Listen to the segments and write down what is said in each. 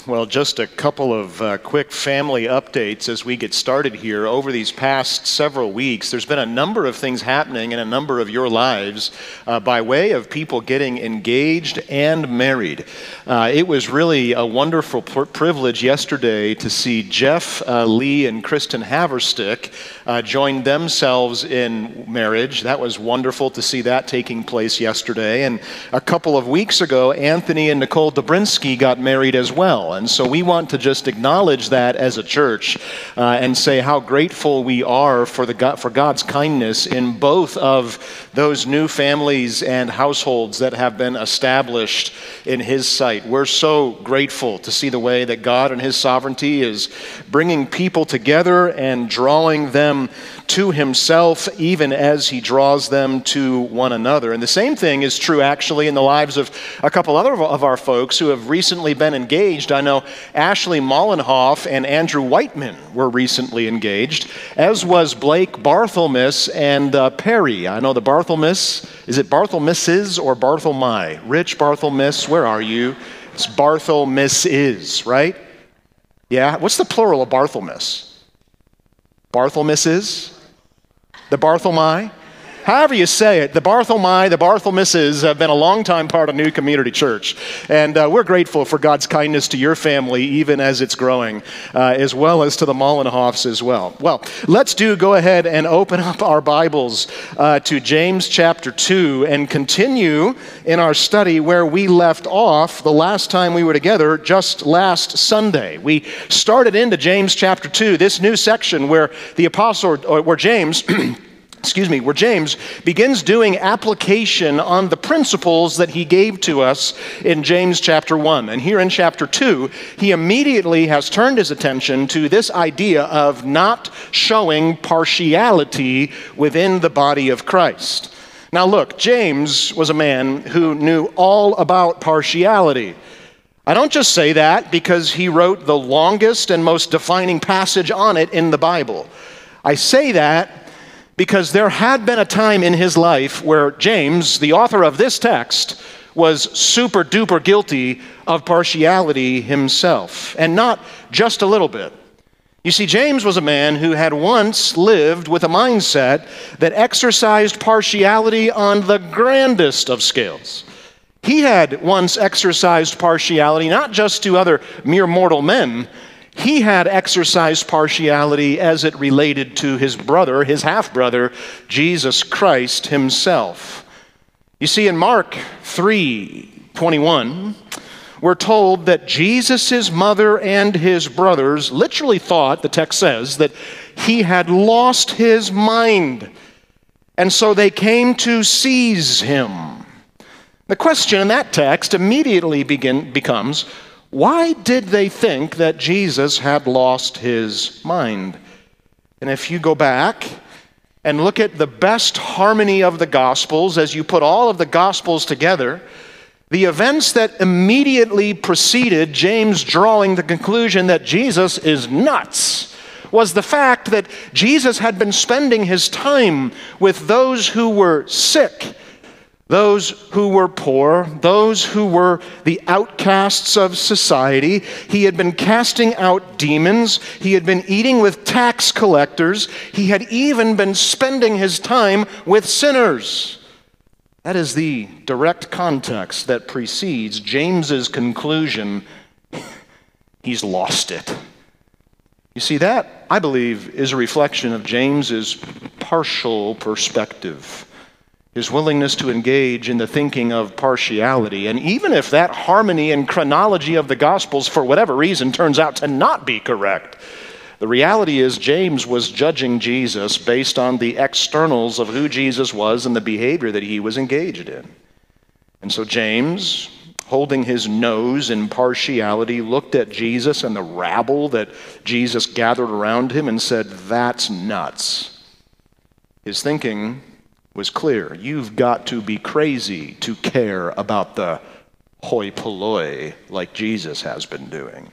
Well, just a couple of quick family updates as we get started here. Over these past several weeks, there's been a number of things happening in a number of your lives by way of people getting engaged and married. It was really a wonderful privilege yesterday to see Jeff Lee and Kristen Haverstick join themselves in marriage. That was wonderful to see that taking place yesterday. And a couple of weeks ago, Anthony and Nicole Dobrinsky got married as well. And so we want to just acknowledge that as a church and say how grateful we are for God's kindness in both of those new families and households that have been established in His sight. We're so grateful to see the way that God and His sovereignty is bringing people together and drawing them to Himself, even as He draws them to one another. And the same thing is true actually in the lives of a couple other of our folks who have recently been engaged. I know Ashley Mollenhoff and Andrew Whiteman were recently engaged, as was Blake Barthelmess and Perry. I know the Barthelmess, is it Barthelmesses or Barthelmy? Rich Barthelmess, where are you? It's Barthelmesses, right? Yeah, what's the plural of Barthelmess? Barthelmesses? The Barthelmy? However you say it, the Barthelmy, the Barthelmesses have been a long-time part of New Community Church. And we're grateful for God's kindness to your family, even as it's growing, as well as to the Mollenhoffs as well. Well, let's go ahead and open up our Bibles to James chapter 2 and continue in our study where we left off the last time we were together, just last Sunday. We started into James chapter 2, this new section where the apostle, or where James... where James begins doing application on the principles that he gave to us in James chapter 1. And here in chapter 2, he immediately has turned his attention to this idea of not showing partiality within the body of Christ. Now look, James was a man who knew all about partiality. I don't just say that because he wrote the longest and most defining passage on it in the Bible. I say that because there had been a time in his life where James, the author of this text, was super duper guilty of partiality himself, and not just a little bit. You see, James was a man who had once lived with a mindset that exercised partiality on the grandest of scales. He had once exercised partiality not just to other mere mortal men. He had exercised partiality as it related to his brother, his half-brother, Jesus Christ himself. You see, in Mark 3:21, we're told that Jesus' mother and his brothers literally thought, the text says, that he had lost his mind. And so they came to seize him. The question in that text immediately becomes, why did they think that Jesus had lost his mind? And if you go back and look at the best harmony of the Gospels, as you put all of the Gospels together, the events that immediately preceded James drawing the conclusion that Jesus is nuts was the fact that Jesus had been spending his time with those who were sick, those who were poor, those who were the outcasts of society. He had been casting out demons. He had been eating with tax collectors. He had even been spending his time with sinners. That is the direct context that precedes James's conclusion. He's lost it. You see, that, I believe, is a reflection of James's partial perspective. His willingness to engage in the thinking of partiality. And even if that harmony and chronology of the Gospels, for whatever reason, turns out to not be correct, the reality is James was judging Jesus based on the externals of who Jesus was and the behavior that he was engaged in. And so James, holding his nose in partiality, looked at Jesus and the rabble that Jesus gathered around him and said, "That's nuts." His thinking was clear. You've got to be crazy to care about the hoi polloi like Jesus has been doing.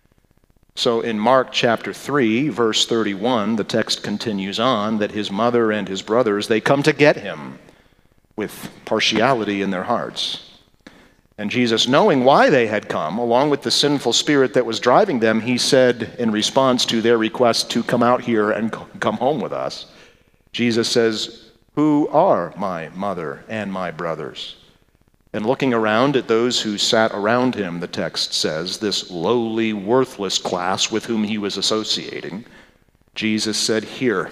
So in Mark chapter 3, verse 31, the text continues on that his mother and his brothers, they come to get him with partiality in their hearts. And Jesus, knowing why they had come, along with the sinful spirit that was driving them, he said in response to their request to come out here and come home with us, Jesus says, "Who are my mother and my brothers?" And looking around at those who sat around him, the text says, this lowly, worthless class with whom he was associating, Jesus said, "Here,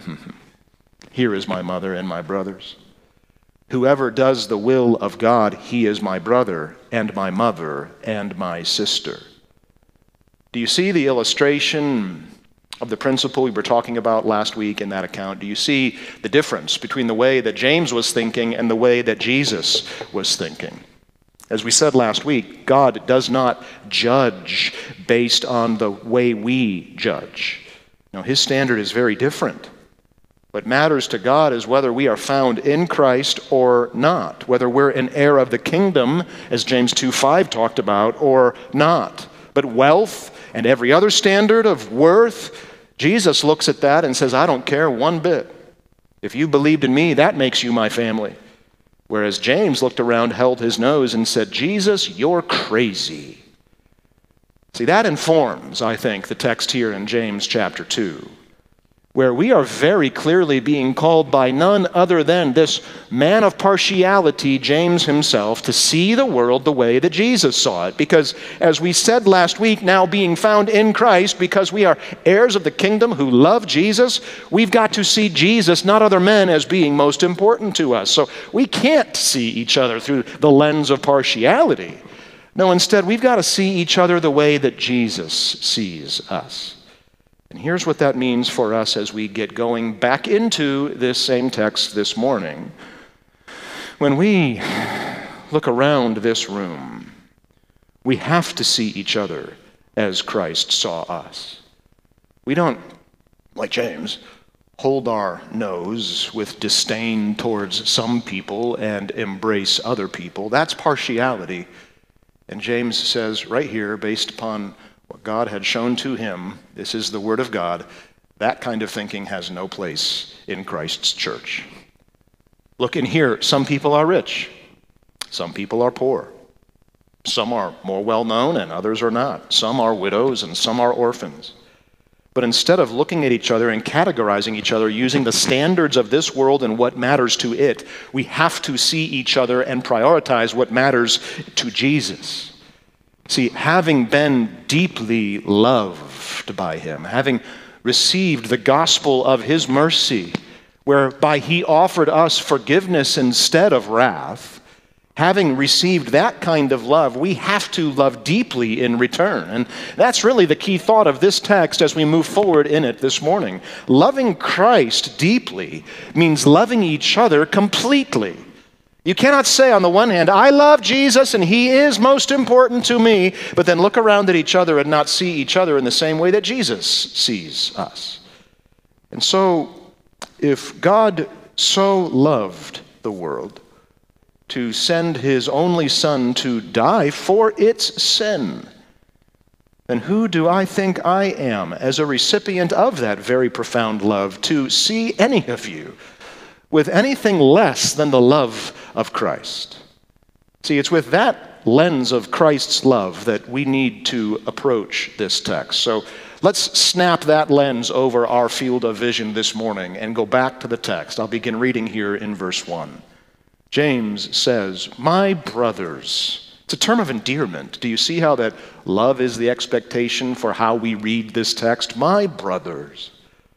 here is my mother and my brothers. Whoever does the will of God, he is my brother and my mother and my sister." Do you see the illustration of the principle we were talking about last week in that account? Do you see the difference between the way that James was thinking and the way that Jesus was thinking? As we said last week, God does not judge based on the way we judge. Now, his standard is very different. What matters to God is whether we are found in Christ or not, whether we're an heir of the kingdom, as James 2:5 talked about, or not. But wealth and every other standard of worth, Jesus looks at that and says, "I don't care one bit. If you believed in me, that makes you my family." Whereas James looked around, held his nose, and said, "Jesus, you're crazy." See, that informs, I think, the text here in James chapter 2. Where we are very clearly being called by none other than this man of partiality, James himself, to see the world the way that Jesus saw it. Because, as we said last week, now being found in Christ, because we are heirs of the kingdom who love Jesus, we've got to see Jesus, not other men, as being most important to us. So we can't see each other through the lens of partiality. No, instead, we've got to see each other the way that Jesus sees us. And here's what that means for us as we get going back into this same text this morning. When we look around this room, we have to see each other as Christ saw us. We don't, like James, hold our nose with disdain towards some people and embrace other people. That's partiality. And James says right here, based upon what God had shown to him, this is the word of God, that kind of thinking has no place in Christ's church. Look in here, some people are rich, some people are poor. Some are more well-known and others are not. Some are widows and some are orphans. But instead of looking at each other and categorizing each other using the standards of this world and what matters to it, we have to see each other and prioritize what matters to Jesus. See, having been deeply loved by him, having received the gospel of his mercy, whereby he offered us forgiveness instead of wrath, having received that kind of love, we have to love deeply in return. And that's really the key thought of this text as we move forward in it this morning. Loving Christ deeply means loving each other completely. You cannot say on the one hand, I love Jesus and he is most important to me, but then look around at each other and not see each other in the same way that Jesus sees us. And so, if God so loved the world to send his only Son to die for its sin, then who do I think I am as a recipient of that very profound love to see any of you with anything less than the love of Christ? See, it's with that lens of Christ's love that we need to approach this text. So let's snap that lens over our field of vision this morning and go back to the text. I'll begin reading here in verse 1. James says, "My brothers." It's a term of endearment. Do you see how that love is the expectation for how we read this text? "My brothers,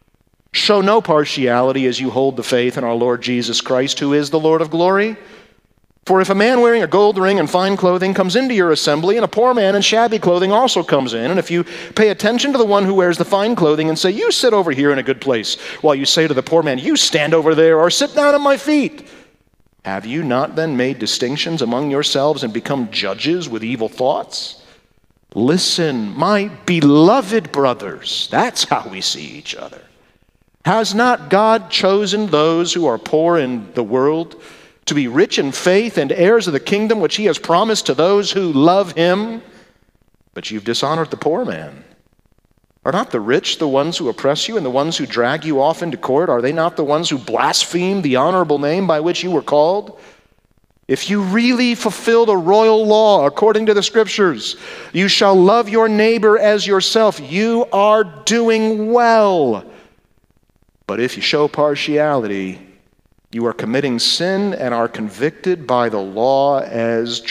show no partiality as you hold the faith in our Lord Jesus Christ, who is the Lord of glory. For if a man wearing a gold ring and fine clothing comes into your assembly, and a poor man in shabby clothing also comes in, and if you pay attention to the one who wears the fine clothing and say, 'You sit over here in a good place,' while you say to the poor man, 'You stand over there,' or 'Sit down at my feet,' have you not then made distinctions among yourselves and become judges with evil thoughts? Listen, my beloved brothers," that's how we see each other. "Has not God chosen those who are poor in the world to be rich in faith and heirs of the kingdom which he has promised to those who love him? But you've dishonored the poor man. Are not the rich the ones who oppress you and the ones who drag you off into court? Are they not the ones who blaspheme the honorable name by which you were called? if you really fulfill the royal law according to the scriptures, you shall love your neighbor as yourself, you are doing well. But if you show partiality, you are committing sin and are convicted by the law as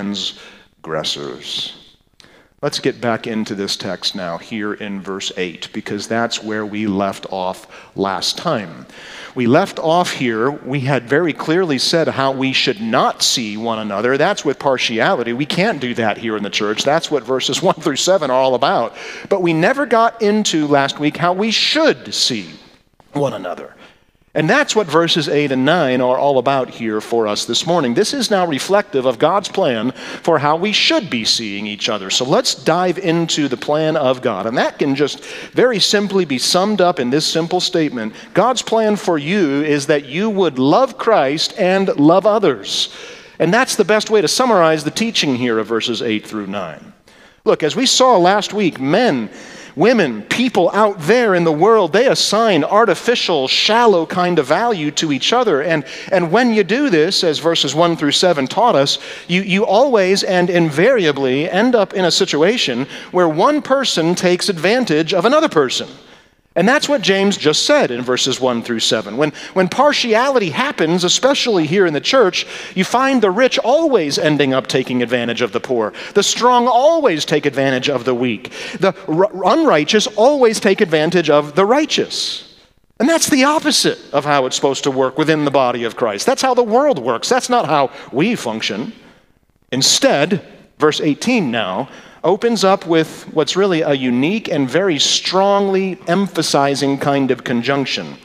transgressors. Let's get back into this text now here in verse 8, because that's where we left off last time. We left off here, we had very clearly said how we should not see one another. That's with partiality. We can't do that here in the church. That's what verses 1 through 7 are all about. But we never got into last week how we should see one another. And that's what verses 8 and 9 are all about here for us this morning. This is now reflective of God's plan for how we should be seeing each other. So let's dive into the plan of God. And that can just very simply be summed up in this simple statement. God's plan for you is that you would love Christ and love others. And that's the best way to summarize the teaching here of verses 8 through 9. Look, as we saw last week, men, women, people out there in the world, they assign artificial, shallow kind of value to each other. And when you do this, as verses 1 through 7 taught us, you always and invariably end up in a situation where one person takes advantage of another person. And that's what James just said in verses 1 through 7. When partiality happens, especially here in the church, you find the rich always ending up taking advantage of the poor. The strong always take advantage of the weak. The unrighteous always take advantage of the righteous. And that's the opposite of how it's supposed to work within the body of Christ. That's how the world works. That's not how we function. Instead, verse 18 now opens up with what's really a unique and very strongly emphasizing kind of conjunction.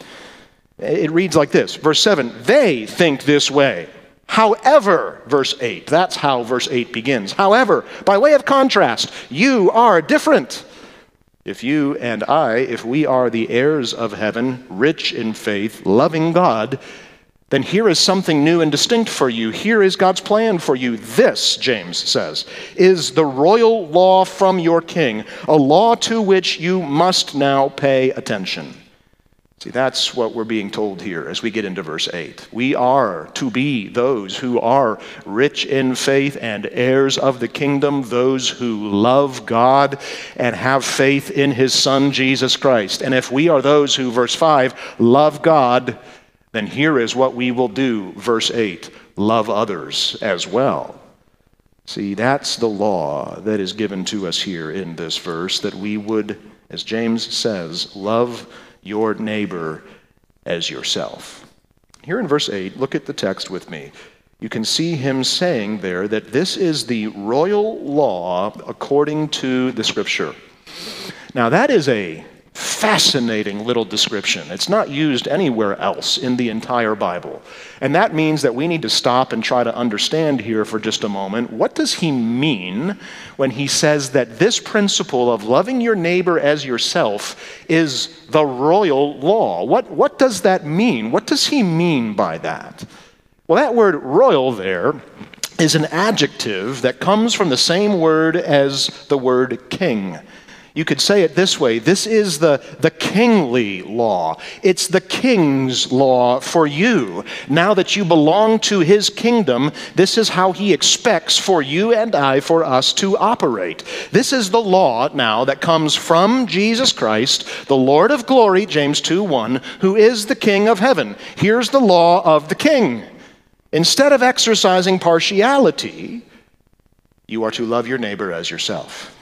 It reads like this, verse 7, they think this way. However, verse 8, that's how verse 8 begins. However, by way of contrast, you are different. If you and I, if we are the heirs of heaven, rich in faith, loving God, then here is something new and distinct for you. Here is God's plan for you. This, James says, is the royal law from your king, a law to which you must now pay attention. See, that's what we're being told here as we get into verse 8. We are to be those who are rich in faith and heirs of the kingdom, those who love God and have faith in his Son, Jesus Christ. And if we are those who, verse 5, love God, then here is what we will do, verse 8, love others as well. See, that's the law that is given to us here in this verse, that we would, as James says, love your neighbor as yourself. Here in verse 8, look at the text with me. You can see him saying there that this is the royal law according to the scripture. Now that is a fascinating little description. It's not used anywhere else in the entire Bible. And that means that we need to stop and try to understand here for just a moment, what does he mean when he says that this principle of loving your neighbor as yourself is the royal law? What does that mean? What does he mean by that? Well, that word royal there is an adjective that comes from the same word as the word king. You could say it this way, this is the kingly law. It's the king's law for you. Now that you belong to his kingdom, this is how he expects for you and I, for us to operate. This is the law now that comes from Jesus Christ, the Lord of glory, James 2:1, who is the King of heaven. Here's the law of the king. Instead of exercising partiality, you are to love your neighbor as yourself.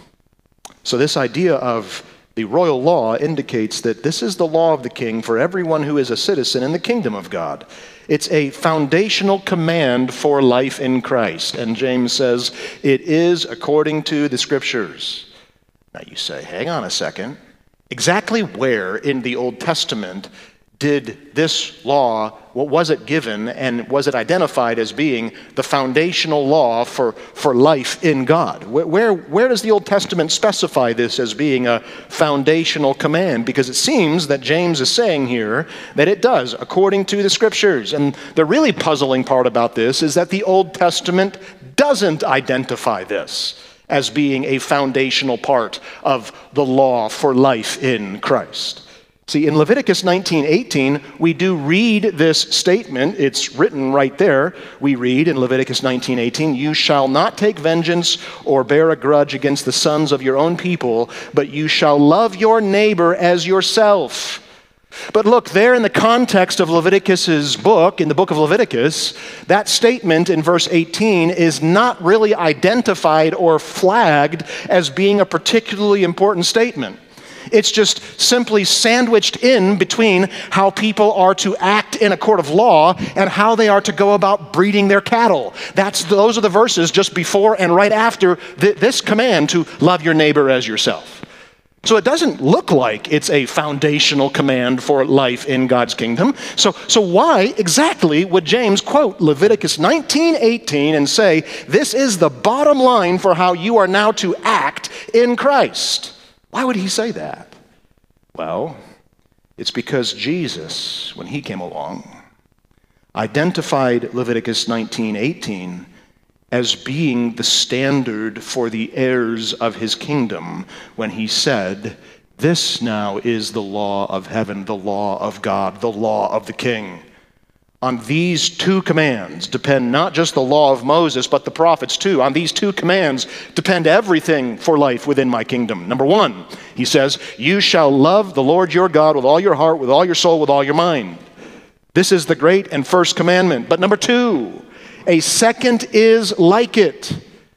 So this idea of the royal law indicates that this is the law of the king for everyone who is a citizen in the kingdom of God. It's a foundational command for life in Christ. And James says it is according to the scriptures. Now you say, hang on a second. Exactly where in the Old Testament did this law, what was it given, and was it identified as being the foundational law for life in God? Where does the Old Testament specify this as being a foundational command? Because it seems that James is saying here that it does, according to the scriptures. And the really puzzling part about this is that the Old Testament doesn't identify this as being a foundational part of the law for life in Christ. See, in Leviticus 19:18, we do read this statement. It's written right there. We read in Leviticus 19:18, "You shall not take vengeance or bear a grudge against the sons of your own people, but you shall love your neighbor as yourself." But look, there in the context of Leviticus's book, in the book of Leviticus, that statement in verse 18 is not really identified or flagged as being a particularly important statement. It's just simply sandwiched in between how people are to act in a court of law and how they are to go about breeding their cattle. Those are the verses just before and right after this command to love your neighbor as yourself. So it doesn't look like it's a foundational command for life in God's kingdom. So why exactly would James quote Leviticus 19:18 and say, this is the bottom line for how you are now to act in Christ? Why would he say that? Well, it's because Jesus, when he came along, identified Leviticus 19:18 as being the standard for the heirs of his kingdom when he said, this now is the law of heaven, the law of God, the law of the king. On these two commands depend not just the law of Moses, but the prophets too. On these two commands depend everything for life within my kingdom. Number one, he says, you shall love the Lord your God with all your heart, with all your soul, with all your mind. This is the great and first commandment. But number two, a second is like it.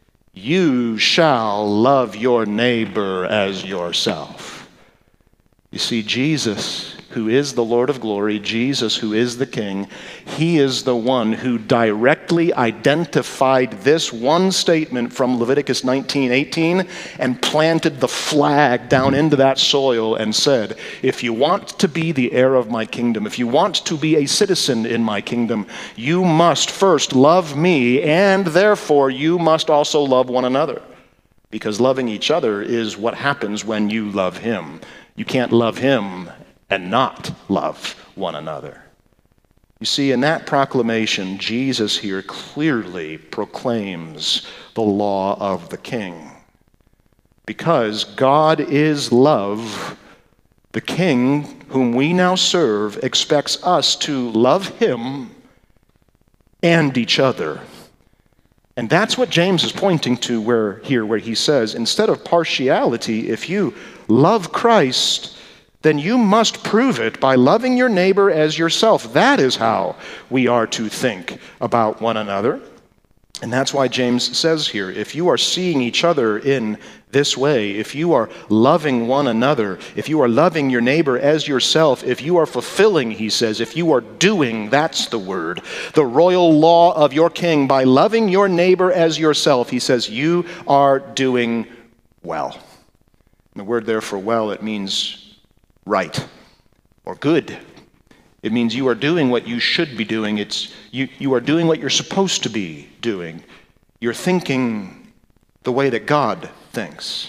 You shall love your neighbor as yourself. You see, Jesus, who is the Lord of glory, Jesus, who is the King, he is the one who directly identified this one statement from Leviticus 19:18 and planted the flag down into that soil and said, if you want to be the heir of my kingdom, if you want to be a citizen in my kingdom, you must first love me, and therefore you must also love one another. Because loving each other is what happens when you love him. You can't love him and not love one another. You see, in that proclamation, Jesus here clearly proclaims the law of the King. Because God is love, the King, whom we now serve, expects us to love him and each other. And that's what James is pointing to where he says, instead of partiality, if you love Christ, then you must prove it by loving your neighbor as yourself. That is how we are to think about one another. And that's why James says here, if you are seeing each other in this way, if you are loving one another, if you are loving your neighbor as yourself, if you are fulfilling, he says, if you are doing, that's the word, the royal law of your king by loving your neighbor as yourself, he says, you are doing well. And the word there for well, it means right or good. It means you are doing what you should be doing. You are doing what you're supposed to be doing. You're thinking the way that God thinks.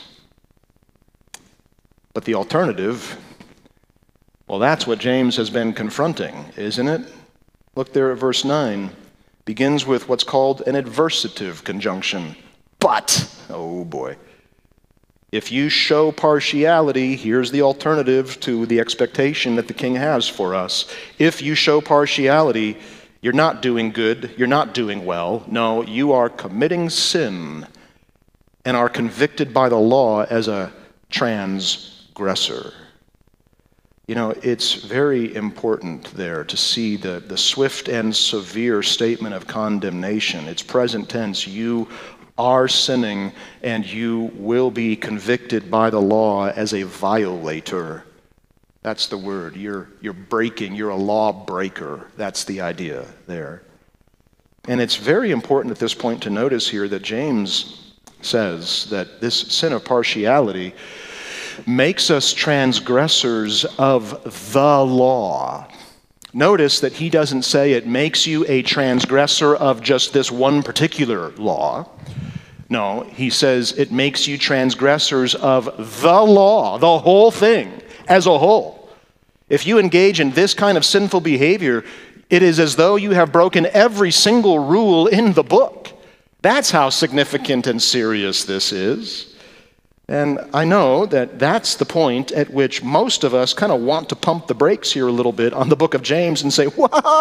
But the alternative, well, that's what James has been confronting, isn't it? Look there at verse 9. Begins with what's called an adversative conjunction. But, oh boy. If you show partiality, here's the alternative to the expectation that the king has for us. If you show partiality, you're not doing good, you're not doing well. No, you are committing sin and are convicted by the law as a transgressor. You know, it's very important there to see the swift and severe statement of condemnation. It's present tense. You are sinning, and you will be convicted by the law as a violator. That's the word. You're breaking. You're a law breaker. That's the idea there. And it's very important at this point to notice here that James says that this sin of partiality makes us transgressors of the law. Notice that he doesn't say it makes you a transgressor of just this one particular law. No, he says it makes you transgressors of the law, the whole thing as a whole. If you engage in this kind of sinful behavior, it is as though you have broken every single rule in the book. That's how significant and serious this is. And I know that that's the point at which most of us kind of want to pump the brakes here a little bit on the book of James and say,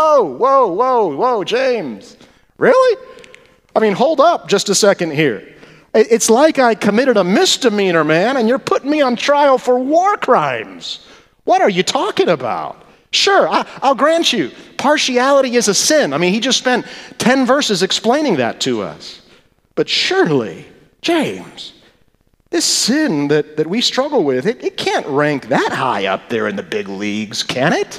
whoa, James, really? I mean, hold up just a second here. It's like I committed a misdemeanor, man, and you're putting me on trial for war crimes. What are you talking about? Sure, I'll grant you, partiality is a sin. I mean, he just spent 10 verses explaining that to us. But surely, James, this sin that we struggle with, it can't rank that high up there in the big leagues, can it?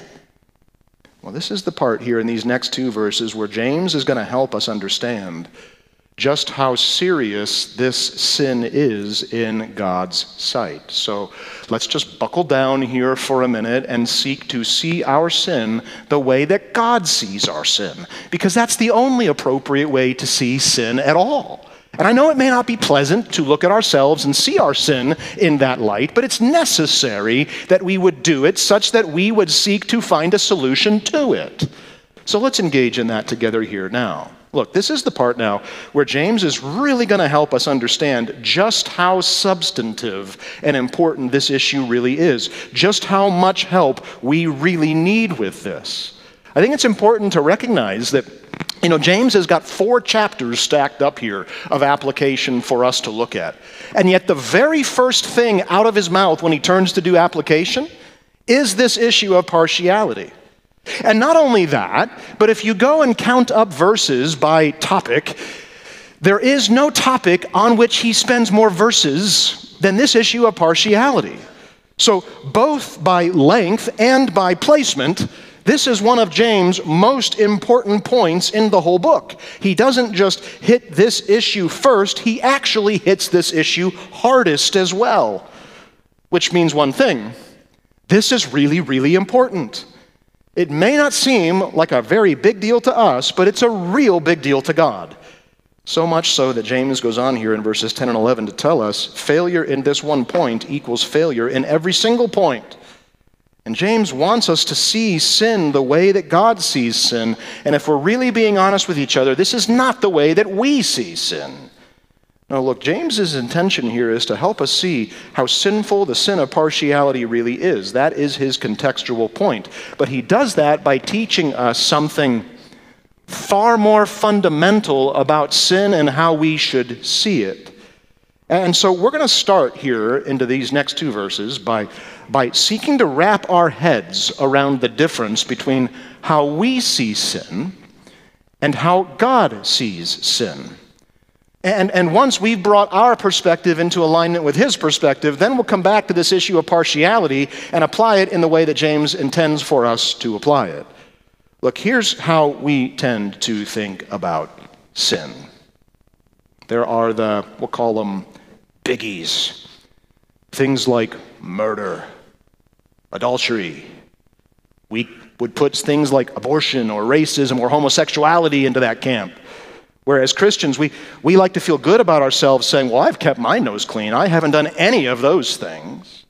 Well, this is the part here in these next 2 verses where James is going to help us understand just how serious this sin is in God's sight. So let's just buckle down here for a minute and seek to see our sin the way that God sees our sin, because that's the only appropriate way to see sin at all. And I know it may not be pleasant to look at ourselves and see our sin in that light, but it's necessary that we would do it such that we would seek to find a solution to it. So let's engage in that together here now. Look, this is the part now where James is really going to help us understand just how substantive and important this issue really is, just how much help we really need with this. I think it's important to recognize that, James has got 4 chapters stacked up here of application for us to look at. And yet the very first thing out of his mouth when he turns to do application is this issue of partiality. And not only that, but if you go and count up verses by topic, there is no topic on which he spends more verses than this issue of partiality. So both by length and by placement, this is one of James' most important points in the whole book. He doesn't just hit this issue first, he actually hits this issue hardest as well. Which means one thing: this is really, really important. It may not seem like a very big deal to us, but it's a real big deal to God. So much so that James goes on here in verses 10 and 11 to tell us failure in this one point equals failure in every single point. And James wants us to see sin the way that God sees sin. And if we're really being honest with each other, this is not the way that we see sin. Now look, James's intention here is to help us see how sinful the sin of partiality really is. That is his contextual point. But he does that by teaching us something far more fundamental about sin and how we should see it. And so we're going to start here into these next 2 verses by seeking to wrap our heads around the difference between how we see sin and how God sees sin. And once we've brought our perspective into alignment with his perspective, then we'll come back to this issue of partiality and apply it in the way that James intends for us to apply it. Look, here's how we tend to think about sin. There are we'll call them biggies. Things like murder, adultery. We would put things like abortion or racism or homosexuality into that camp. Whereas Christians, we like to feel good about ourselves saying, well, I've kept my nose clean. I haven't done any of those things.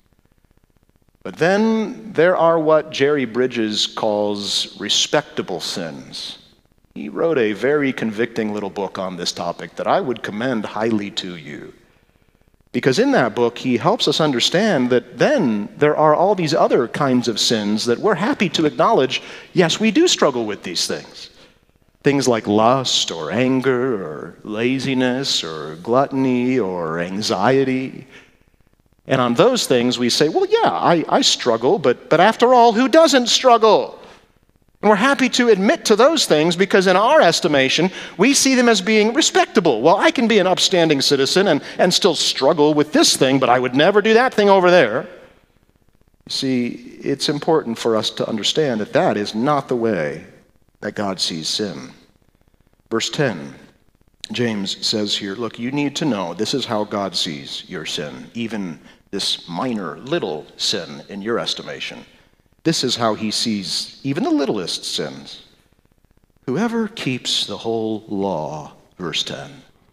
But then there are what Jerry Bridges calls respectable sins. He wrote a very convicting little book on this topic that I would commend highly to you. Because in that book, he helps us understand that then there are all these other kinds of sins that we're happy to acknowledge, yes, we do struggle with these things. Things like lust or anger or laziness or gluttony or anxiety. And on those things we say, well, yeah, I struggle, but after all, who doesn't struggle? And we're happy to admit to those things because in our estimation, we see them as being respectable. Well, I can be an upstanding citizen and still struggle with this thing, but I would never do that thing over there. See, it's important for us to understand that that is not the way that God sees sin. Verse 10, James says here, look, you need to know this is how God sees your sin, even this minor, little sin in your estimation. This is how he sees even the littlest sins. Whoever keeps the whole law, verse 10,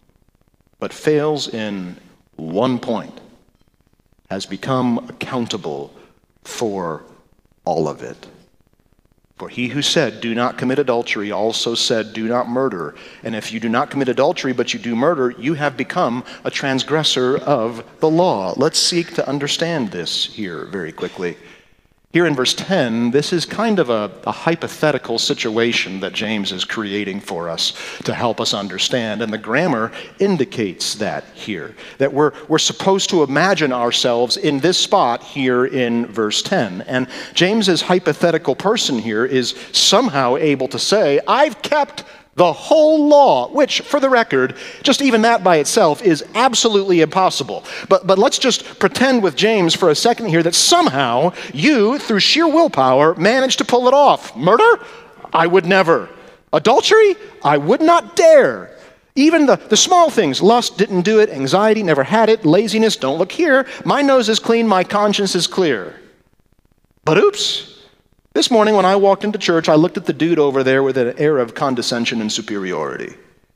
but fails in one point, has become accountable for all of it. For he who said, do not commit adultery, also said, do not murder. And if you do not commit adultery, but you do murder, you have become a transgressor of the law. Let's seek to understand this here very quickly. Here in verse 10, this is kind of a hypothetical situation that James is creating for us to help us understand. And the grammar indicates that here, that we're supposed to imagine ourselves in this spot here in verse 10. And James's hypothetical person here is somehow able to say, I've kept the whole law, which, for the record, just even that by itself is absolutely impossible. But let's just pretend with James for a second here that somehow you, through sheer willpower, managed to pull it off. Murder? I would never. Adultery? I would not dare. Even the small things, lust, didn't do it, anxiety, never had it, laziness, don't look here. My nose is clean, my conscience is clear. But oops. This morning when I walked into church, I looked at the dude over there with an air of condescension and superiority.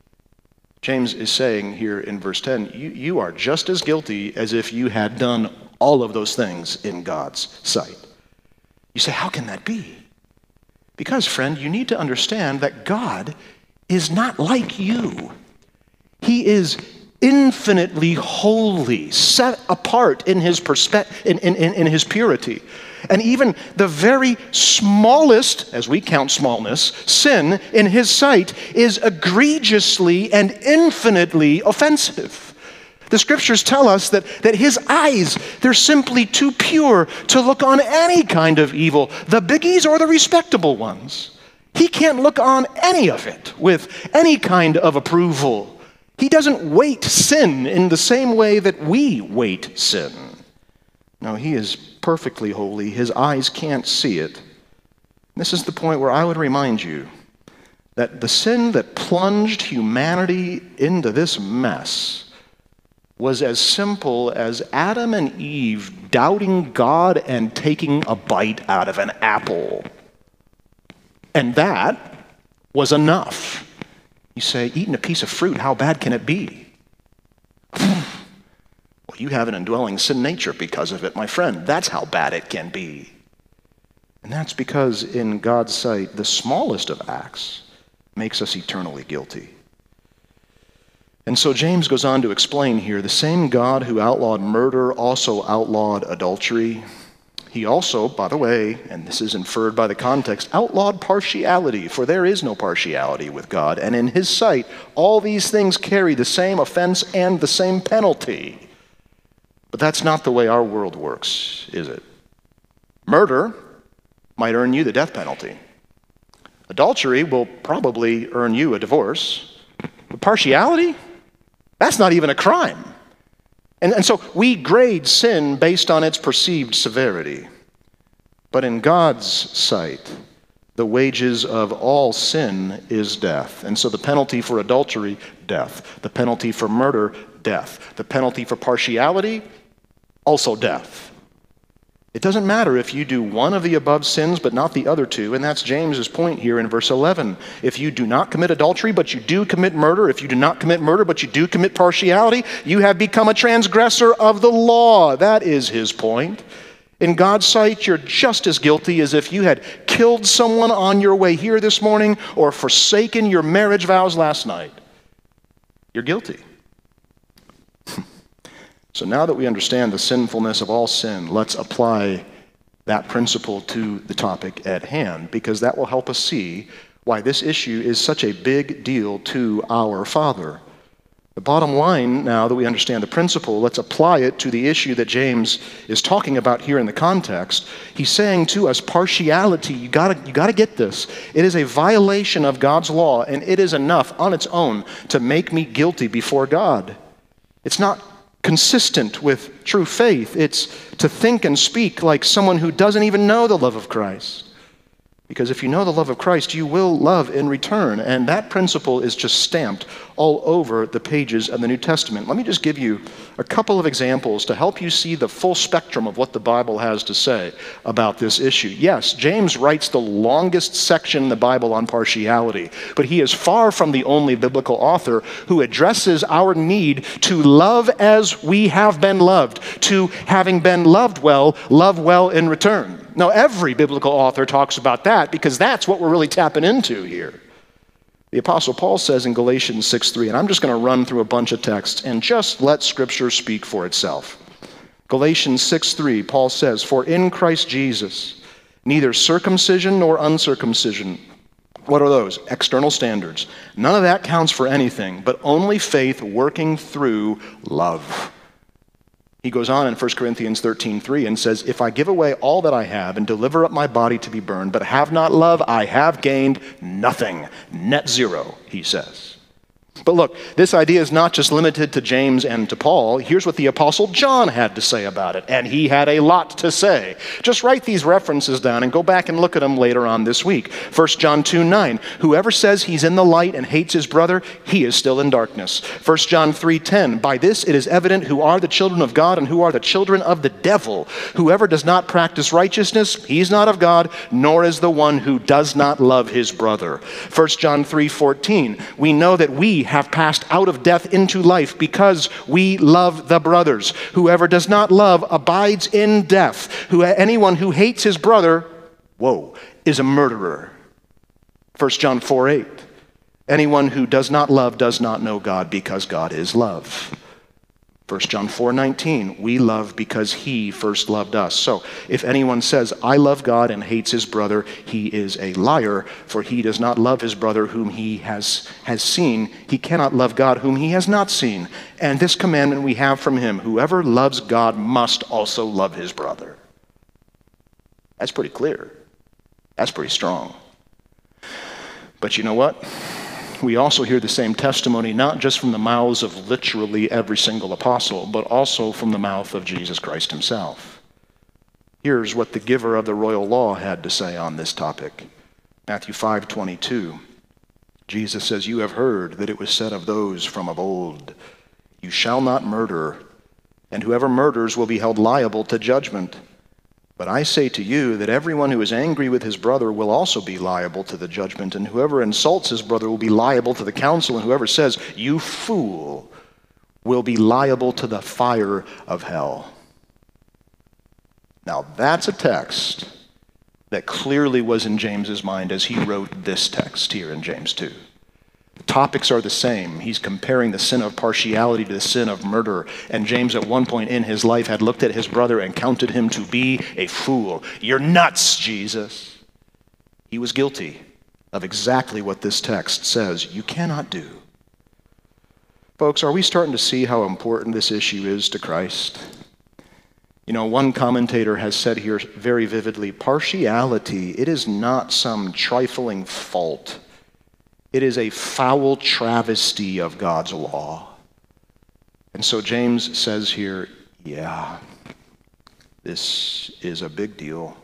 James is saying here in verse 10, you are just as guilty as if you had done all of those things in God's sight. You say, how can that be? Because, friend, you need to understand that God is not like you. He is infinitely holy, set apart in his in his purity. And even the very smallest, as we count smallness, sin in his sight is egregiously and infinitely offensive. The scriptures tell us that his eyes, they're simply too pure to look on any kind of evil, the biggies or the respectable ones. He can't look on any of it with any kind of approval. He doesn't weight sin in the same way that we weight sin. No, he is perfectly holy. His eyes can't see it. This is the point where I would remind you that the sin that plunged humanity into this mess was as simple as Adam and Eve doubting God and taking a bite out of an apple. And that was enough. You say, eating a piece of fruit, how bad can it be? Well, you have an indwelling sin nature because of it, my friend. That's how bad it can be. And that's because in God's sight, the smallest of acts makes us eternally guilty. And so James goes on to explain here, the same God who outlawed murder also outlawed adultery. He also, by the way, and this is inferred by the context, outlawed partiality, for there is no partiality with God. And in his sight, all these things carry the same offense and the same penalty. But that's not the way our world works, is it? Murder might earn you the death penalty. Adultery will probably earn you a divorce. But partiality? That's not even a crime. And so we grade sin based on its perceived severity. But in God's sight, the wages of all sin is death. And so the penalty for adultery, death. The penalty for murder, death. The penalty for partiality, also death. It doesn't matter if you do one of the above sins but not the other two, and that's James's point here in verse 11. If you do not commit adultery but you do commit murder, if you do not commit murder but you do commit partiality, you have become a transgressor of the law. That is his point. In God's sight, you're just as guilty as if you had killed someone on your way here this morning or forsaken your marriage vows last night. You're guilty. So now that we understand the sinfulness of all sin, let's apply that principle to the topic at hand, because that will help us see why this issue is such a big deal to our Father. The bottom line, now that we understand the principle, let's apply it to the issue that James is talking about here in the context. He's saying to us, partiality, you gotta get this. It is a violation of God's law, and it is enough on its own to make me guilty before God. It's not consistent with true faith. It's to think and speak like someone who doesn't even know the love of Christ. Because if you know the love of Christ, you will love in return. And that principle is just stamped all over the pages of the New Testament. Let me just give you a couple of examples to help you see the full spectrum of what the Bible has to say about this issue. Yes, James writes the longest section in the Bible on partiality, but he is far from the only biblical author who addresses our need to love as we have been loved, to, having been loved well, love well in return. No, every biblical author talks about that because that's what we're really tapping into here. The Apostle Paul says in Galatians 6:3, and I'm just going to run through a bunch of texts and just let Scripture speak for itself. Galatians 6:3, Paul says, "For in Christ Jesus, neither circumcision nor uncircumcision," what are those? External standards. "None of that counts for anything, but only faith working through love." He goes on in 1 Corinthians 13:3 and says, "If I give away all that I have and deliver up my body to be burned, but have not love, I have gained nothing." Net zero, he says. But look, this idea is not just limited to James and to Paul. Here's what the Apostle John had to say about it, and he had a lot to say. Just write these references down and go back and look at them later on this week. 1 John 2:9, "Whoever says he's in the light and hates his brother, he is still in darkness." 1 John 3:10, "By this it is evident who are the children of God and who are the children of the devil. Whoever does not practice righteousness, he's not of God, nor is the one who does not love his brother." 1 John 3:14, "We know that we have passed out of death into life because we love the brothers. Whoever does not love abides in death. Anyone who hates his brother, is a murderer." 1 John 4:8, "Anyone who does not love does not know God because God is love." 1 John 4:19, "We love because he first loved us." So if anyone says, "I love God," and hates his brother, he is a liar, for he does not love his brother whom he has seen. He cannot love God whom he has not seen. And this commandment we have from him, whoever loves God must also love his brother. That's pretty clear. That's pretty strong. But you know what? We also hear the same testimony, not just from the mouths of literally every single apostle, but also from the mouth of Jesus Christ himself. Here's what the giver of the royal law had to say on this topic. Matthew 5:22. Jesus says, "You have heard that it was said of those from of old, 'You shall not murder, and whoever murders will be held liable to judgment.' But I say to you that everyone who is angry with his brother will also be liable to the judgment, and whoever insults his brother will be liable to the council, and whoever says, 'You fool,' will be liable to the fire of hell." Now that's a text that clearly was in James's mind as he wrote this text here in James 2. The topics are the same. He's comparing the sin of partiality to the sin of murder. And James at one point in his life had looked at his brother and counted him to be a fool. "You're nuts, Jesus." He was guilty of exactly what this text says you cannot do. Folks, are we starting to see how important this issue is to Christ? You know, one commentator has said here very vividly, partiality, it is not some trifling fault. It is a foul travesty of God's law. And so James says here, yeah, this is a big deal.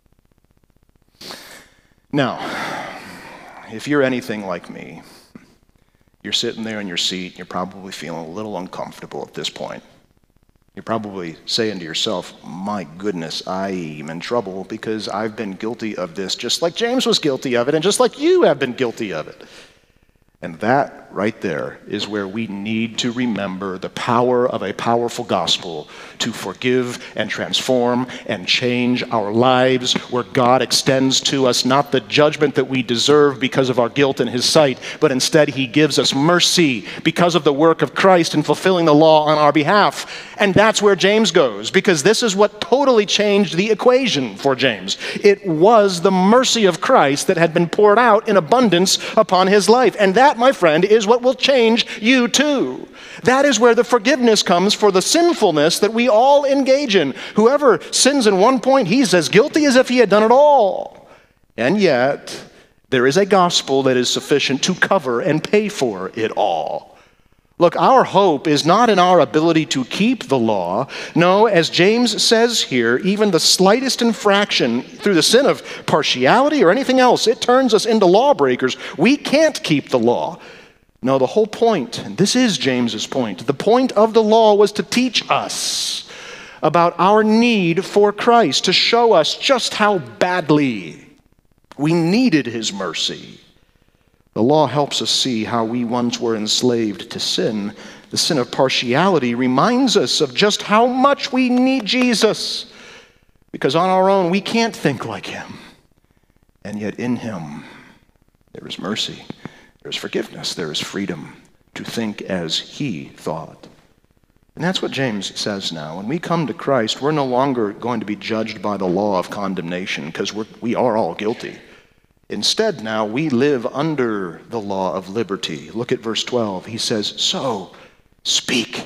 Now, if you're anything like me, you're sitting there in your seat, and you're probably feeling a little uncomfortable at this point. You're probably saying to yourself, "My goodness, I am in trouble because I've been guilty of this, just like James was guilty of it, and just like you have been guilty of it." And that right there is where we need to remember the power of a powerful gospel to forgive and transform and change our lives, where God extends to us not the judgment that we deserve because of our guilt in his sight, but instead he gives us mercy because of the work of Christ in fulfilling the law on our behalf. And that's where James goes, because this is what totally changed the equation for James. It was the mercy of Christ that had been poured out in abundance upon his life. And that, my friend, is what will change you too. That is where the forgiveness comes for the sinfulness that we all engage in. Whoever sins in one point, he's as guilty as if he had done it all. And yet, there is a gospel that is sufficient to cover and pay for it all. Look, our hope is not in our ability to keep the law. No, as James says here, even the slightest infraction through the sin of partiality or anything else, it turns us into lawbreakers. We can't keep the law. No, the whole point, and this is James's point, the point of the law was to teach us about our need for Christ, to show us just how badly we needed his mercy. The law helps us see how we once were enslaved to sin. The sin of partiality reminds us of just how much we need Jesus. Because on our own, we can't think like him. And yet in him, there is mercy, there is forgiveness, there is freedom to think as he thought. And that's what James says now. When we come to Christ, we're no longer going to be judged by the law of condemnation because we are all guilty. Instead, now we live under the law of liberty. Look at verse 12. He says, so speak,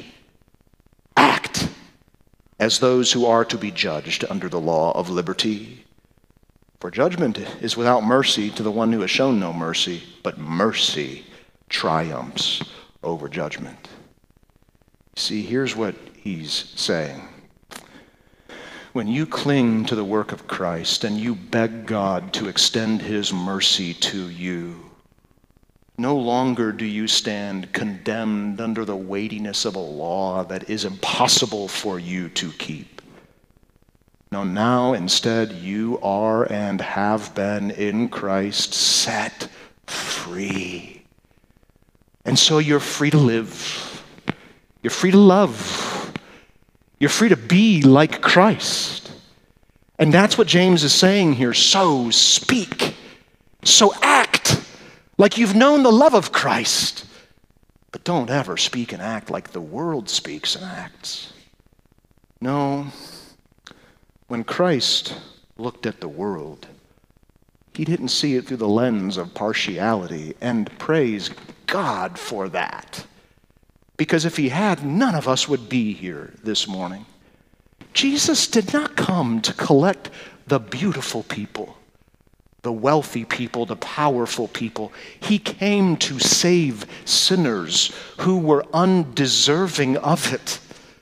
act as those who are to be judged under the law of liberty. For judgment is without mercy to the one who has shown no mercy, but mercy triumphs over judgment. See, here's what he's saying. When you cling to the work of Christ and you beg God to extend his mercy to you, no longer do you stand condemned under the weightiness of a law that is impossible for you to keep. No, now instead you are and have been in Christ set free. And so you're free to live. You're free to love. You're free to be like Christ. And that's what James is saying here. So speak. So act like you've known the love of Christ. But don't ever speak and act like the world speaks and acts. No. When Christ looked at the world, he didn't see it through the lens of partiality, and praise God for that. Because if he had, none of us would be here this morning. Jesus did not come to collect the beautiful people, the wealthy people, the powerful people. He came to save sinners who were undeserving of it.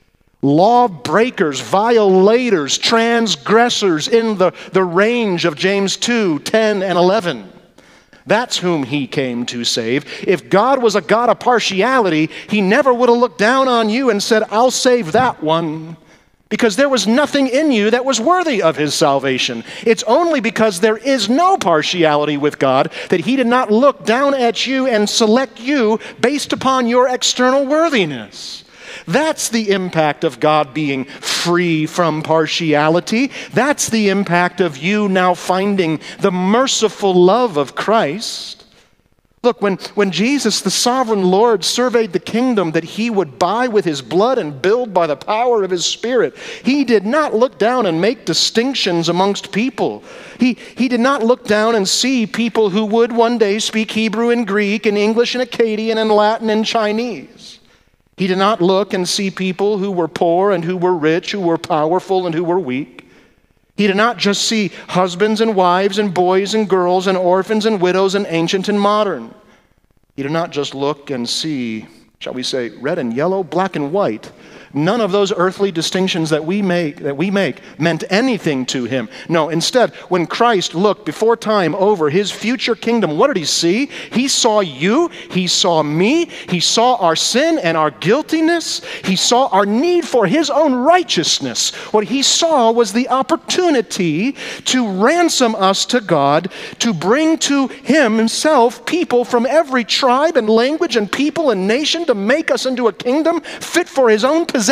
Lawbreakers, violators, transgressors in the range of James 2, 10, and 11. That's whom he came to save. If God was a God of partiality, he never would have looked down on you and said, I'll save that one. Because there was nothing in you that was worthy of his salvation. It's only because there is no partiality with God that he did not look down at you and select you based upon your external worthiness. That's the impact of God being free from partiality. That's the impact of you now finding the merciful love of Christ. Look, when Jesus, the sovereign Lord, surveyed the kingdom that he would buy with his blood and build by the power of his Spirit, he did not look down and make distinctions amongst people. He did not look down and see people who would one day speak Hebrew and Greek and English and Akkadian and Latin and Chinese. He did not look and see people who were poor and who were rich, who were powerful and who were weak. He did not just see husbands and wives and boys and girls and orphans and widows and ancient and modern. He did not just look and see, shall we say, red and yellow, black and white. None of those earthly distinctions that we make meant anything to him. No, instead, when Christ looked before time over his future kingdom, what did he see? He saw you, he saw me, he saw our sin and our guiltiness, he saw our need for his own righteousness. What he saw was the opportunity to ransom us to God, to bring to him himself people from every tribe and language and people and nation, to make us into a kingdom fit for his own possession.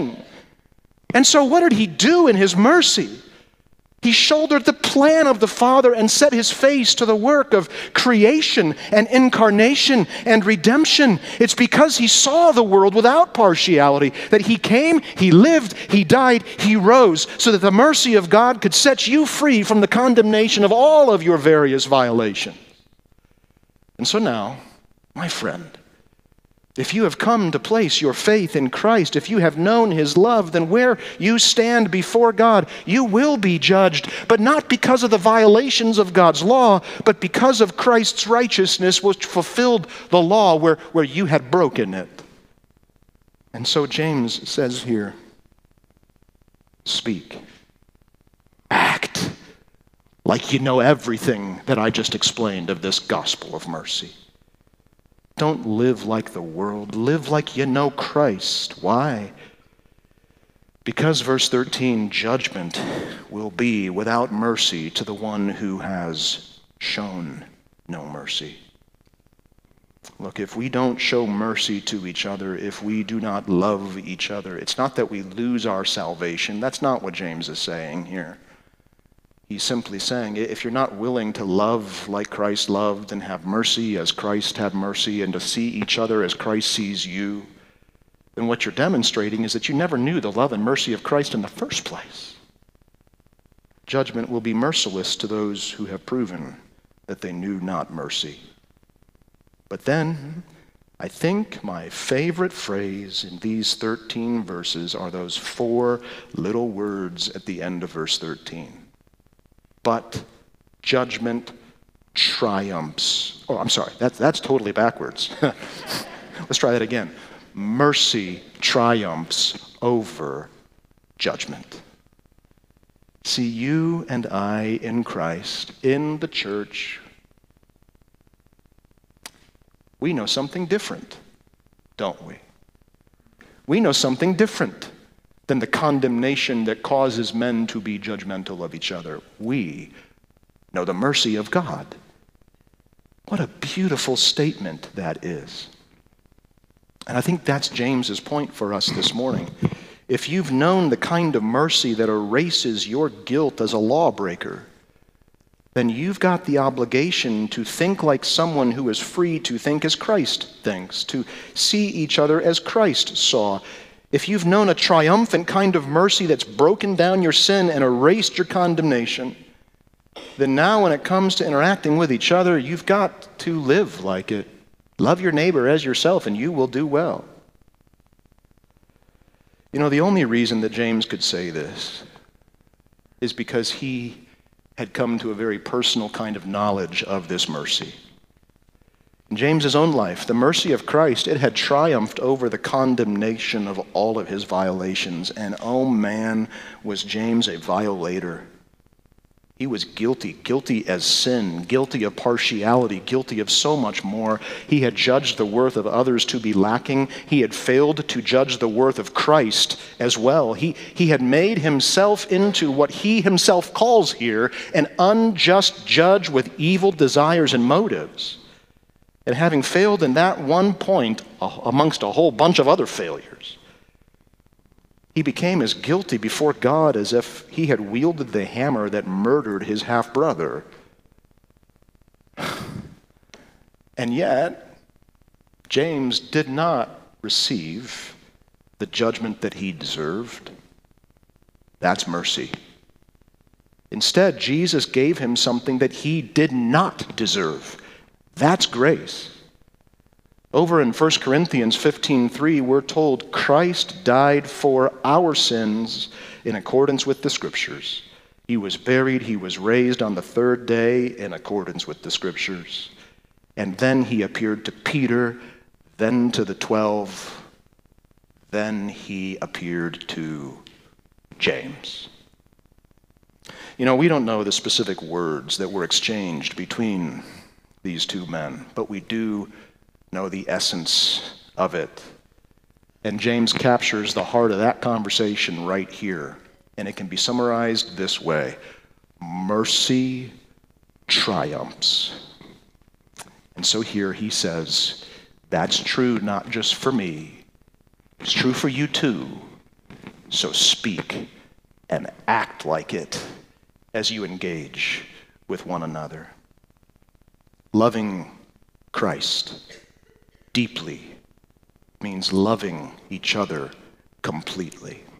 And so what did he do in his mercy? He shouldered the plan of the Father and set his face to the work of creation and incarnation and redemption. It's because he saw the world without partiality that he came, he lived, he died, he rose, so that the mercy of God could set you free from the condemnation of all of your various violations. And so now, my friend, if you have come to place your faith in Christ, if you have known his love, then where you stand before God, you will be judged, but not because of the violations of God's law, but because of Christ's righteousness, which fulfilled the law where you had broken it. And so James says here, speak, act like you know everything that I just explained of this gospel of mercy. Don't live like the world. Live like you know Christ. Why? Because, verse 13, judgment will be without mercy to the one who has shown no mercy. Look, if we don't show mercy to each other, if we do not love each other, it's not that we lose our salvation. That's not what James is saying here. He's simply saying, if you're not willing to love like Christ loved and have mercy as Christ had mercy and to see each other as Christ sees you, then what you're demonstrating is that you never knew the love and mercy of Christ in the first place. Judgment will be merciless to those who have proven that they knew not mercy. But then, I think my favorite phrase in these 13 verses are those 4 little words at the end of verse 13. But judgment triumphs. Oh, I'm sorry, that's totally backwards. Let's try that again. Mercy triumphs over judgment. See, you and I in Christ, in the church, we know something different, don't we? We know something different than the condemnation that causes men to be judgmental of each other. We know the mercy of God. What a beautiful statement that is. And I think that's James's point for us this morning. If you've known the kind of mercy that erases your guilt as a lawbreaker, then you've got the obligation to think like someone who is free to think as Christ thinks, to see each other as Christ saw. If you've known a triumphant kind of mercy that's broken down your sin and erased your condemnation, then now when it comes to interacting with each other, you've got to live like it. Love your neighbor as yourself and you will do well. You know, the only reason that James could say this is because he had come to a very personal kind of knowledge of this mercy. In James's own life, the mercy of Christ, it had triumphed over the condemnation of all of his violations. And oh man, was James a violator. He was guilty as sin, guilty of partiality, guilty of so much more. He had judged the worth of others to be lacking. He had failed to judge the worth of Christ as well. He had made himself into what he himself calls here an unjust judge with evil desires and motives. And having failed in that one point amongst a whole bunch of other failures, he became as guilty before God as if he had wielded the hammer that murdered his half-brother. And yet, James did not receive the judgment that he deserved. That's mercy. Instead, Jesus gave him something that he did not deserve. That's grace. Over in 1 Corinthians 15:3, we're told Christ died for our sins in accordance with the Scriptures. He was buried, he was raised on the 3rd day in accordance with the Scriptures. And then he appeared to Peter, then to the 12, then he appeared to James. You know, we don't know the specific words that were exchanged between these two men, but we do know the essence of it. And James captures the heart of that conversation right here. And it can be summarized this way: mercy triumphs. And so here he says, that's true not just for me, it's true for you too. So speak and act like it as you engage with one another. Loving Christ deeply means loving each other completely.